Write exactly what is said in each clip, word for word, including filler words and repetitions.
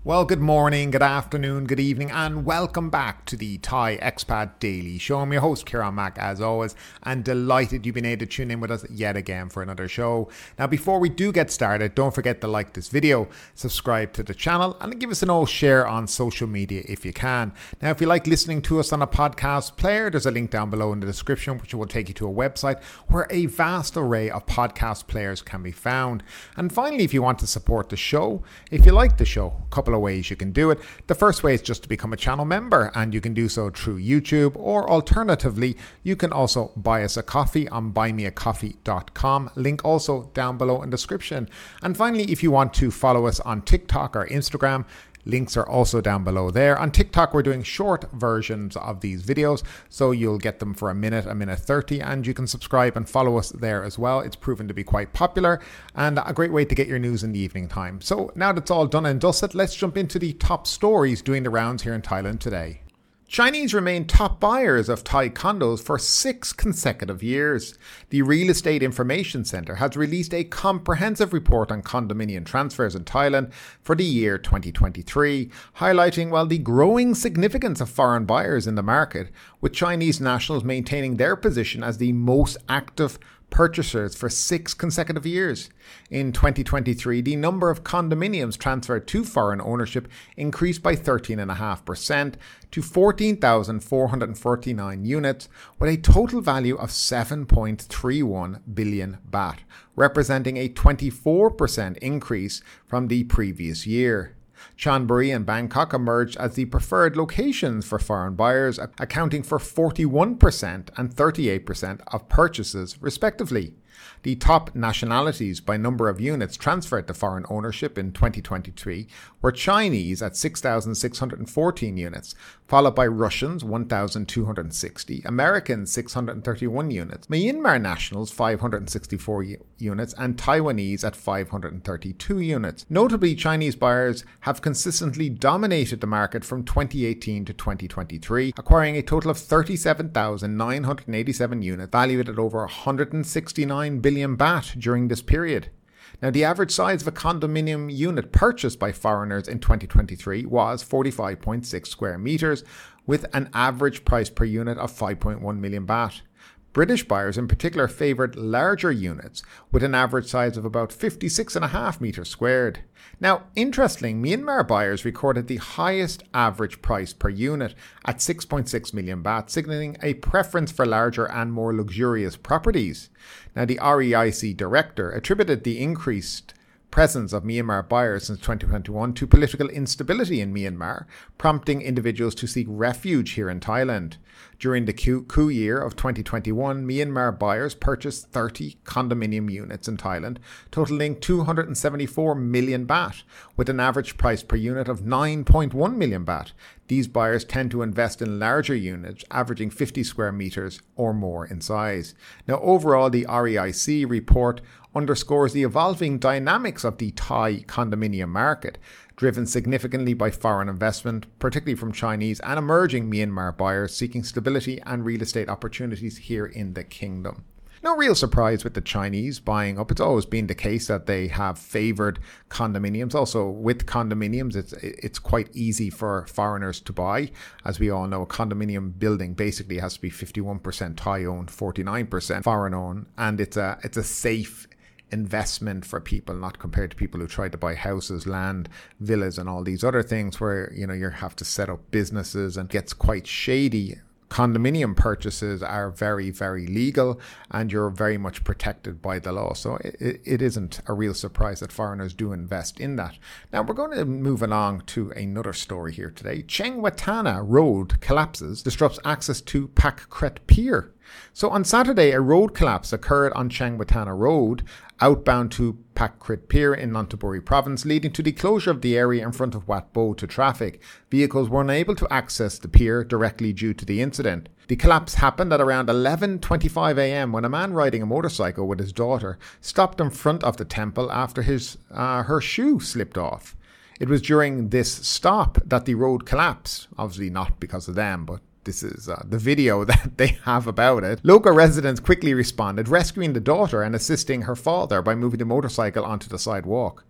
Well, good morning, good afternoon, good evening, and welcome back to the Thai Expat Daily Show. I'm your host, Kieran Mack, as always, and delighted you've been able to tune in with us yet again for another show. Now, before we do get started, don't forget to like this video, subscribe to the channel, and give us an old share on social media if you can. Now, if you like listening to us on a podcast player, there's a link down below in the description, which will take you to a website where a vast array of podcast players can be found. And finally, if you want to support the show, if you like the show, a couple of ways you can do it. The first way is just to become a channel member, and you can do so through YouTube, or alternatively you can also buy us a coffee on buy me a coffee dot com, link also down below in the description. And finally, if you want to follow us on TikTok or Instagram, links are also down below there. On TikTok, we're doing short versions of these videos, so you'll get them for a minute, a minute thirty, and you can subscribe and follow us there as well. It's proven to be quite popular and a great way to get your news in the evening time. So now that's all done and dusted, let's jump into the top stories doing the rounds here in Thailand today. Chinese remain top buyers of Thai condos for six consecutive years. The Real Estate Information Centre has released a comprehensive report on condominium transfers in Thailand for the year twenty twenty-three, highlighting well the growing significance of foreign buyers in the market, with Chinese nationals maintaining their position as the most active purchasers for six consecutive years. In twenty twenty-three, the number of condominiums transferred to foreign ownership increased by thirteen point five percent to fourteen thousand four hundred forty-nine units, with a total value of seven point three one billion baht, representing a twenty-four percent increase from the previous year. Chonburi and Bangkok emerged as the preferred locations for foreign buyers, accounting for forty-one percent and thirty-eight percent of purchases, respectively. The top nationalities by number of units transferred to foreign ownership in twenty twenty-three were Chinese at six thousand six hundred fourteen units, followed by Russians one thousand two hundred sixty, Americans six hundred thirty-one units, Myanmar nationals five hundred sixty-four u- units, and Taiwanese at five hundred thirty-two units. Notably, Chinese buyers have consistently dominated the market from twenty eighteen to twenty twenty-three, acquiring a total of thirty-seven thousand nine hundred eighty-seven units, valued at over one hundred sixty-nine billion baht during this period. Now, the average size of a condominium unit purchased by foreigners in twenty twenty-three was forty-five point six square meters, with an average price per unit of five point one million baht. British buyers in particular favoured larger units, with an average size of about fifty-six point five metres squared. Now, interestingly, Myanmar buyers recorded the highest average price per unit at six point six million baht, signalling a preference for larger and more luxurious properties. Now, the R E I C director attributed the increased presence of Myanmar buyers since twenty twenty-one to political instability in Myanmar, prompting individuals to seek refuge here in Thailand. During the coup year of twenty twenty-one, Myanmar buyers purchased thirty condominium units in Thailand, totaling two hundred seventy-four million baht, with an average price per unit of nine point one million baht. These buyers tend to invest in larger units, averaging fifty square meters or more in size. Now, overall, the R E I C report underscores the evolving dynamics of the Thai condominium market, driven significantly by foreign investment, particularly from Chinese and emerging Myanmar buyers seeking stability and real estate opportunities here in the kingdom. No real surprise with the Chinese buying up. It's always been the case that they have favoured condominiums. Also, with condominiums, it's it's quite easy for foreigners to buy. As we all know, a condominium building basically has to be fifty-one percent Thai-owned, forty-nine percent foreign-owned, and it's a it's a safe investment for people, not compared to people who try to buy houses, land, villas, and all these other things where, you know, you have to set up businesses and it gets quite shady. Condominium purchases are very, very legal, and you're very much protected by the law. So it, it isn't a real surprise that foreigners do invest in that. Now, we're going to move along to another story here today. Chengwatana Road collapses, disrupts access to Pak Kret Pier. So on Saturday, a road collapse occurred on Chengwatana Road, outbound to Pak Kret Pier in Nonthaburi province, leading to the closure of the area in front of Wat Bo to traffic. Vehicles were unable to access the pier directly due to the incident. The collapse happened at around eleven twenty-five a.m. when a man riding a motorcycle with his daughter stopped in front of the temple after his uh, her shoe slipped off. It was during this stop that the road collapsed, obviously not because of them, but this is uh, the video that they have about it. Local residents quickly responded, rescuing the daughter and assisting her father by moving the motorcycle onto the sidewalk.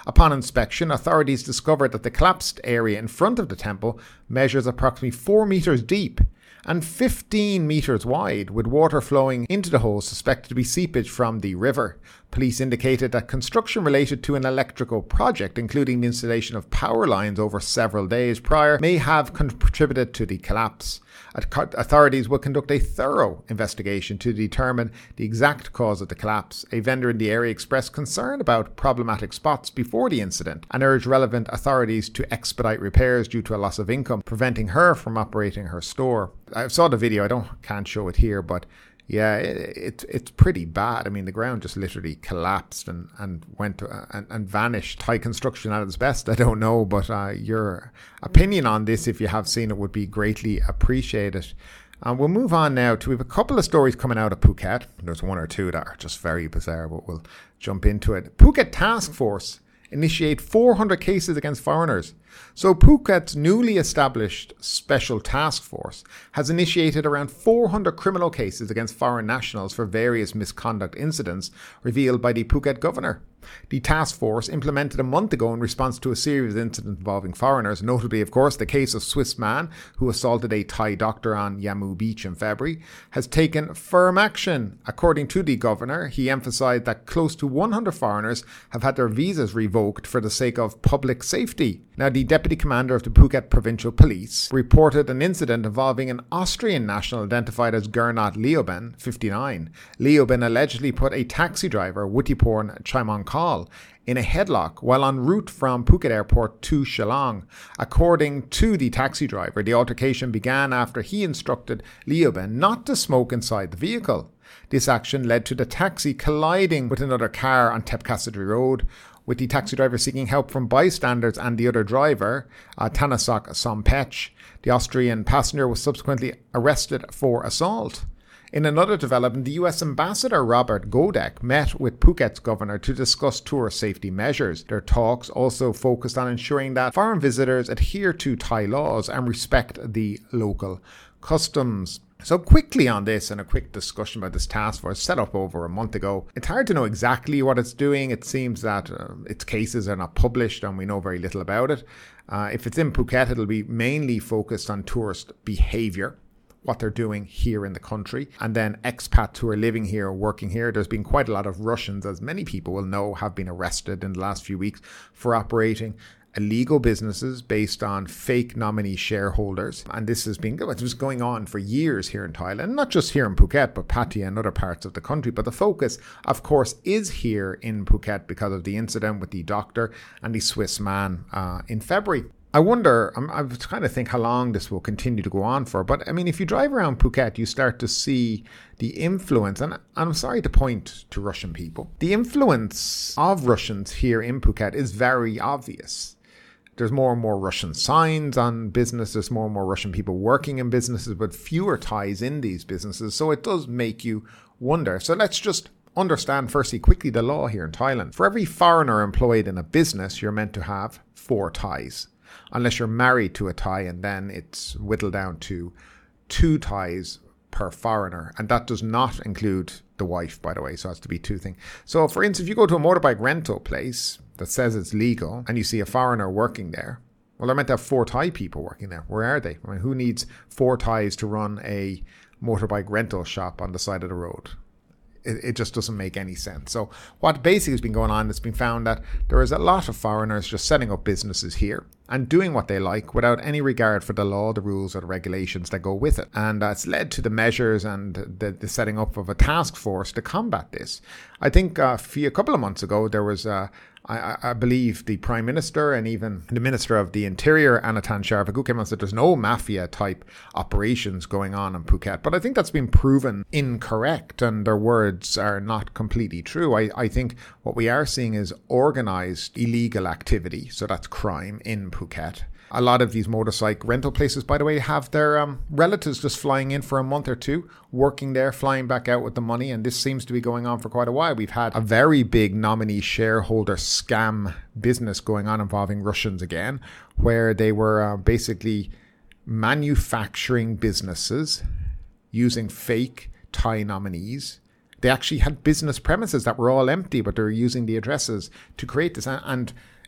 Upon inspection, authorities discovered that the collapsed area in front of the temple measures approximately four metres deep and fifteen metres wide, with water flowing into the hole suspected to be seepage from the river. Police indicated that construction related to an electrical project, including the installation of power lines over several days prior, may have contributed to the collapse. Authorities will conduct a thorough investigation to determine the exact cause of the collapse. A vendor in the area expressed concern about problematic spots before the incident and urged relevant authorities to expedite repairs due to a loss of income, preventing her from operating her store. I saw the video, I don't can't show it here, but yeah, it, it, it's pretty bad. I mean, the ground just literally collapsed and, and went to, uh, and, and vanished. Thai construction at its best, I don't know, but uh, your opinion on this, if you have seen it, would be greatly appreciated. And uh, we'll move on now to, we have a couple of stories coming out of Phuket. There's one or two that are just very bizarre, but we'll jump into it. Phuket Task Force initiate four hundred cases against foreigners. So Phuket's newly established Special Task Force has initiated around four hundred criminal cases against foreign nationals for various misconduct incidents revealed by the Phuket governor. The task force, implemented a month ago in response to a series of incidents involving foreigners, notably, of course, the case of Swiss man who assaulted a Thai doctor on Yamu Beach in February, has taken firm action. According to the governor, he emphasised that close to one hundred foreigners have had their visas revoked for the sake of public safety. Now, the deputy commander of the Phuket Provincial Police reported an incident involving an Austrian national identified as Gernot Leoben, fifty-nine. Leoben allegedly put a taxi driver, Wuttiporn Chaimankal, in a headlock while en route from Phuket Airport to Shillong. According to the taxi driver, the altercation began after he instructed Leoben not to smoke inside the vehicle. This action led to the taxi colliding with another car on Tep Cassidy Road, with the taxi driver seeking help from bystanders and the other driver, uh, Tanasak Sompech. The Austrian passenger was subsequently arrested for assault. In another development, the U S Ambassador Robert Godek met with Phuket's governor to discuss tourist safety measures. Their talks also focused on ensuring that foreign visitors adhere to Thai laws and respect the local customs. So quickly on this, and a quick discussion about this task force set up over a month ago. It's hard to know exactly what it's doing. It seems that uh, its cases are not published and we know very little about it. Uh, if it's in Phuket, it'll be mainly focused on tourist behaviour, what they're doing here in the country, and then expats who are living here, working here. There's been quite a lot of Russians, as many people will know, have been arrested in the last few weeks for operating illegal businesses based on fake nominee shareholders. And this has been it was going on for years here in Thailand, not just here in Phuket, but Pattaya and other parts of the country. But the focus, of course, is here in Phuket because of the incident with the doctor and the Swiss man uh, in February. I wonder, I'm, I was trying to think how long this will continue to go on for, but I mean, if you drive around Phuket, you start to see the influence, and I'm sorry to point to Russian people, the influence of Russians here in Phuket is very obvious. There's more and more Russian signs on businesses, more and more Russian people working in businesses, but fewer Thais in these businesses, so it does make you wonder. So let's just understand firstly quickly the law here in Thailand. For every foreigner employed in a business, you're meant to have four Thais. Unless you're married to a Thai, and then it's whittled down to two Thais per foreigner. And that does not include the wife, by the way, so it has to be two things. So for instance, if you go to a motorbike rental place that says it's legal and you see a foreigner working there, well, they're meant to have four Thai people working there. Where are they? I mean, who needs four Thais to run a motorbike rental shop on the side of the road? It, it just doesn't make any sense. So what basically has been going on, it's been found that there is a lot of foreigners just setting up businesses here and doing what they like without any regard for the law, the rules or the regulations that go with it. And that's led to the measures and the, the setting up of a task force to combat this. I think uh, a couple of months ago, there was, uh, I, I believe, the Prime Minister and even the Minister of the Interior, Anatan Sharvagoo, came and said there's no mafia-type operations going on in Phuket. But I think that's been proven incorrect, and their words are not completely true. I, I think what we are seeing is organised illegal activity, so that's crime, in Phuket. A lot of these motorcycle rental places, by the way, have their um, relatives just flying in for a month or two, working there, flying back out with the money. And this seems to be going on for quite a while. We've had a very big nominee shareholder scam business going on involving Russians again, where they were uh, basically manufacturing businesses using fake Thai nominees. They actually had business premises that were all empty, but they were using the addresses to create this. And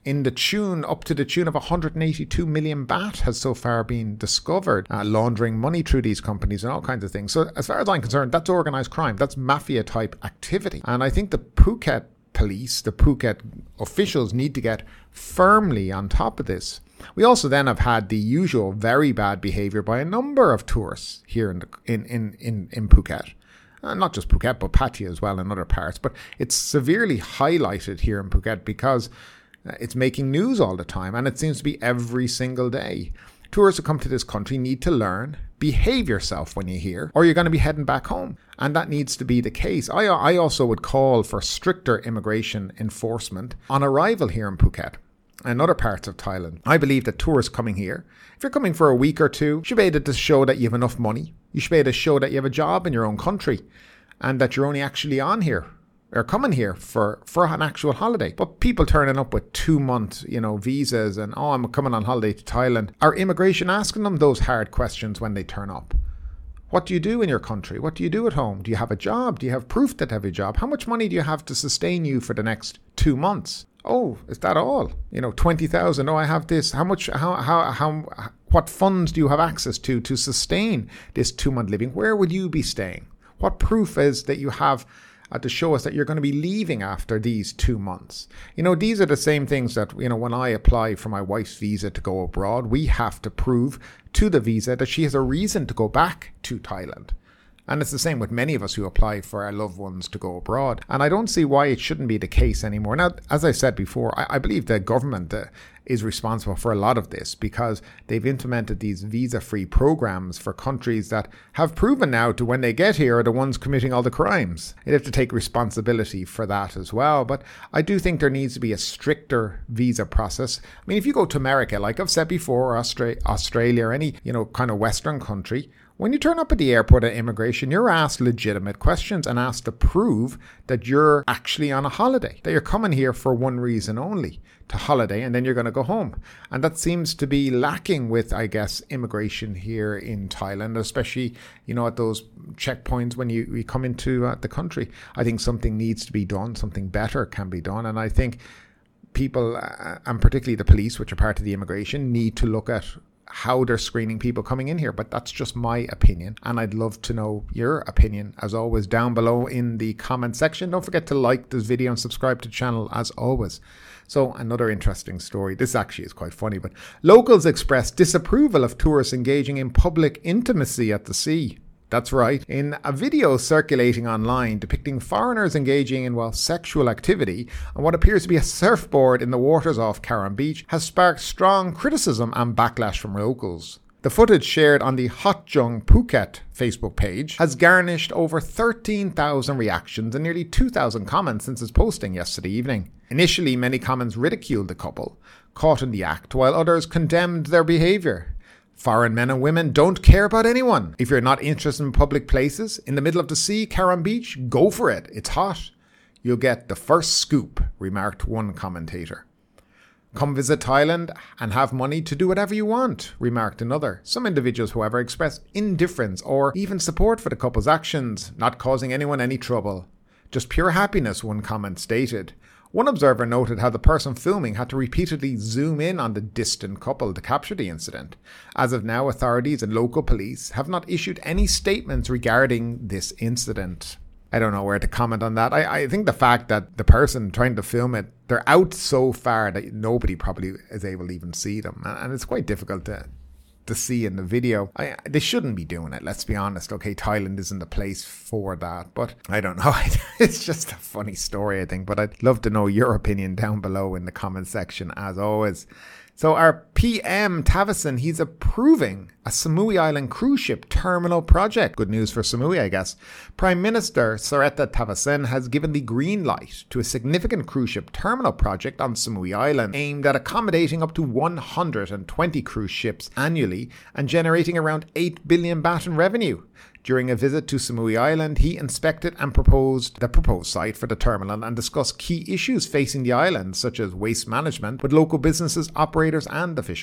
in the tune, up to the tune of one hundred eighty-two million baht has so far been discovered, uh, laundering money through these companies and all kinds of things. So as far as I'm concerned, that's organised crime. That's mafia type activity. And I think the Phuket police, the Phuket officials need to get firmly on top of this. We also then have had the usual very bad behaviour by a number of tourists here in the, in, in, in, in Phuket. Uh, not just Phuket, but Pattaya as well and other parts. But it's severely highlighted here in Phuket because it's making news all the time, and it seems to be every single day. Tourists who come to this country need to learn, behave yourself when you're here, or you're going to be heading back home. And that needs to be the case. I, I also would call for stricter immigration enforcement on arrival here in Phuket and other parts of Thailand. I believe that tourists coming here, if you're coming for a week or two, you should be able to show that you have enough money. You should be able to show that you have a job in your own country and that you're only actually on here or coming here for, for an actual holiday. But people turning up with two month, you know, visas and, oh, I'm coming on holiday to Thailand. Are immigration asking them those hard questions when they turn up? What do you do in your country? What do you do at home? Do you have a job? Do you have proof that you have a job? How much money do you have to sustain you for the next two months? Oh, is that all? You know, twenty thousand. Oh, I have this. How much, how, how, how, what funds do you have access to to sustain this two month living? Where would you be staying? What proof is that you have uh, to show us that you're going to be leaving after these two months? You know, these are the same things that, you know, when I apply for my wife's visa to go abroad, we have to prove to the visa that she has a reason to go back to Thailand. And it's the same with many of us who apply for our loved ones to go abroad. And I don't see why it shouldn't be the case anymore. Now, as I said before, I, I believe the government uh, is responsible for a lot of this because they've implemented these visa-free programs for countries that have proven now to when they get here are the ones committing all the crimes. They have to take responsibility for that as well. But I do think there needs to be a stricter visa process. I mean, if you go to America, like I've said before, Austra- Australia or any, you know, kind of Western country, when you turn up at the airport at immigration, you're asked legitimate questions and asked to prove that you're actually on a holiday, that you're coming here for one reason only, to holiday, and then you're going to go home. And that seems to be lacking with, I guess, immigration here in Thailand, especially, you know, at those checkpoints when you, you come into uh, the country. I think something needs to be done, something better can be done. And I think people, uh, and particularly the police, which are part of the immigration, need to look at how they're screening people coming in here. But that's just my opinion, and I'd love to know your opinion as always down below in the comment section. Don't forget to like this video and subscribe to the channel as always. So another interesting story. This actually is quite funny, but locals express disapproval of tourists engaging in public intimacy at the sea. That's right. In a video circulating online depicting foreigners engaging in, well, sexual activity on what appears to be a surfboard in the waters off Karam Beach has sparked strong criticism and backlash from locals. The footage shared on the Hot Jung Phuket Facebook page has garnished over thirteen thousand reactions and nearly two thousand comments since its posting yesterday evening. Initially, many comments ridiculed the couple caught in the act, while others condemned their behaviour. Foreign men and women don't care about anyone. If you're not interested in public places, in the middle of the sea, Karam Beach, go for it. It's hot. You'll get the first scoop, remarked one commentator. Come visit Thailand and have money to do whatever you want, remarked another. Some individuals, however, expressed indifference or even support for the couple's actions, not causing anyone any trouble. Just pure happiness, one comment stated. One observer noted how the person filming had to repeatedly zoom in on the distant couple to capture the incident. As of now, authorities and local police have not issued any statements regarding this incident. I don't know where to comment on that. I, I think the fact that the person trying to film it, they're out so far that nobody probably is able to even see them. And it's quite difficult to... to see in the video. I, they shouldn't be doing it, let's be honest. Okay, Thailand isn't the place for that, but I don't know. It's just a funny story, I think, but I'd love to know your opinion down below in the comment section as always. So our P M Thavisin, he's approving a Samui Island cruise ship terminal project. Good news for Samui, I guess. Prime Minister Srettha Thavisin has given the green light to a significant cruise ship terminal project on Samui Island, aimed at accommodating up to one hundred twenty cruise ships annually and generating around eight billion baht in revenue. During a visit to Samui Island, he inspected and proposed the proposed site for the terminal and discussed key issues facing the island, such as waste management, with local businesses, operators and officials.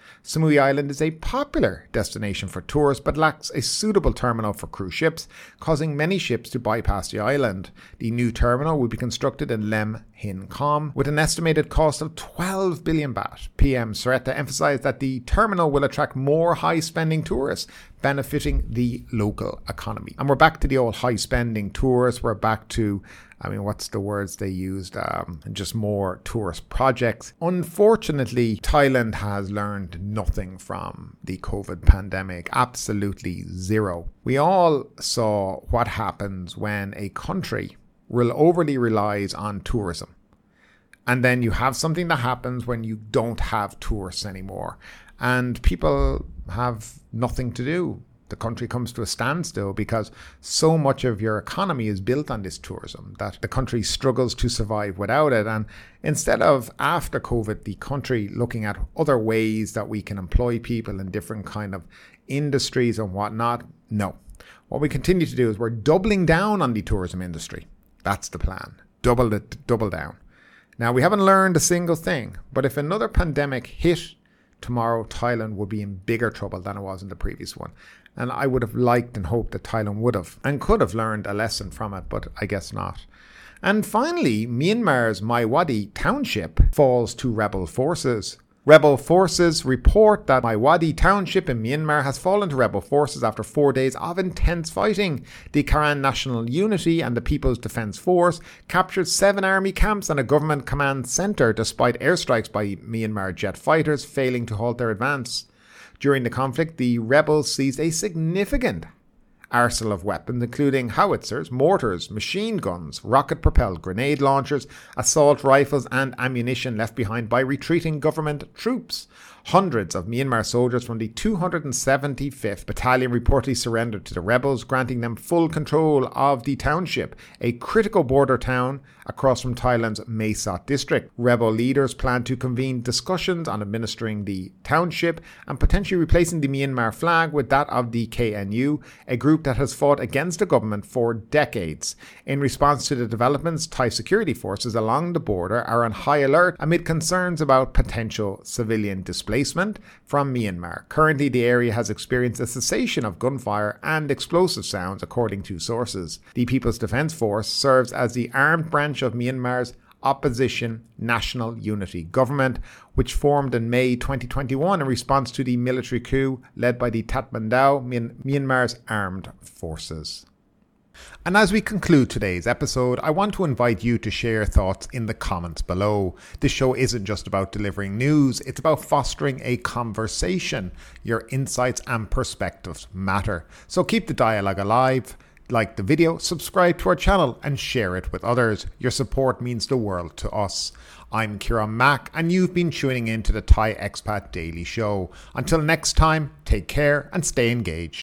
Samui Island is a popular destination for tourists but lacks a suitable terminal for cruise ships, causing many ships to bypass the island. The new terminal will be constructed in Lem Hin Kom with an estimated cost of twelve billion baht. P M Saretta emphasised that the terminal will attract more high-spending tourists, benefiting the local economy. And we're back to the old high-spending tourists. We're back to I mean, what's the words they used? Um, just more tourist projects. Unfortunately, Thailand has learned nothing from the COVID pandemic. Absolutely zero. We all saw what happens when a country will overly relies on tourism. And then you have something that happens when you don't have tourists anymore. And people have nothing to do. The country comes to a standstill because so much of your economy is built on this tourism that the country struggles to survive without it. And instead of, after COVID, the country looking at other ways that we can employ people in different kind of industries and whatnot, no. What we continue to do is we're doubling down on the tourism industry. That's the plan. Double it, double down. Now, we haven't learned a single thing, but if another pandemic hit tomorrow, Thailand would be in bigger trouble than it was in the previous one. And I would have liked and hoped that Thailand would have and could have learned a lesson from it, but I guess not. And finally, Myanmar's Maiwadi township falls to rebel forces. Rebel forces report that Maiwadi township in Myanmar has fallen to rebel forces after four days of intense fighting. The Karen National Unity and the People's Defence Force captured seven army camps and a government command centre despite airstrikes by Myanmar jet fighters failing to halt their advance. During the conflict, the rebels seized a significant arsenal of weapons, including howitzers, mortars, machine guns, rocket-propelled grenade launchers, assault rifles and ammunition left behind by retreating government troops. Hundreds of Myanmar soldiers from the two hundred seventy-fifth Battalion reportedly surrendered to the rebels, granting them full control of the township, a critical border town across from Thailand's Mae Sot district. Rebel leaders plan to convene discussions on administering the township and potentially replacing the Myanmar flag with that of the K N U, a group that has fought against the government for decades. In response to the developments, Thai security forces along the border are on high alert amid concerns about potential civilian displacement from Myanmar. Currently, the area has experienced a cessation of gunfire and explosive sounds, according to sources. The People's Defence Force serves as the armed branch of Myanmar's opposition National Unity government, which formed in May twenty twenty-one in response to the military coup led by the Tatmadaw, Myanmar's armed forces. And as we conclude today's episode, I want to invite you to share thoughts in the comments below. This show isn't just about delivering news, it's about fostering a conversation. Your insights and perspectives matter. So keep the dialogue alive. Like the video, subscribe to our channel and share it with others. Your support means the world to us. I'm Kieran Mack and you've been tuning in to the Thai Expat Daily Show. Until next time, take care and stay engaged.